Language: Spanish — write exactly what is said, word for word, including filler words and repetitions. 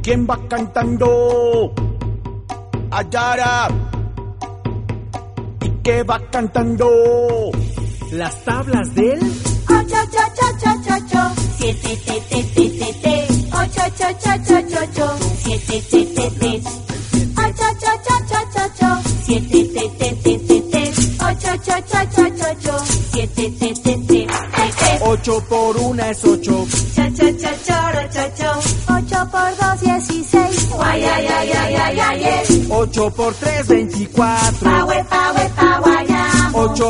¿Quién va cantando? Ayara. ¿Y qué va cantando? Las tablas del ocho, ocho, ocho, ocho, ocho, siete, te, te, te, te, te, ocho, ocho, ocho, ocho, ocho, siete, te, te, te, ocho, ocho, ocho, ocho, ocho, siete, te, te, te, te, te, ocho, ocho, ocho, ocho, ocho, siete, te, te, te, te, te. Ocho por una es ocho. Cha, cha, cha, choro, cho, cho. Ocho por dos, dieciséis. Guay, ay, ay, ay, ay, ay, ay. Ocho por tres, veinticuatro. Pa, we, pa, we, pa, guayamo. Ocho